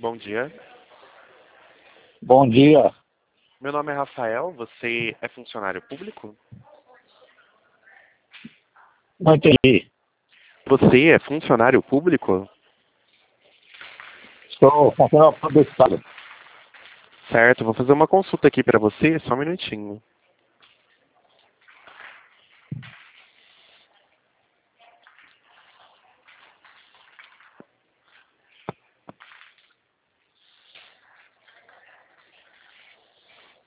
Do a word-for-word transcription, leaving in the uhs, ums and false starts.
Bom dia. Bom dia. Meu nome é Rafael. Você é funcionário público? Não entendi. Você é funcionário público? Estou fazendo uma publicidade. Certo, vou fazer uma consulta aqui para você, só um minutinho.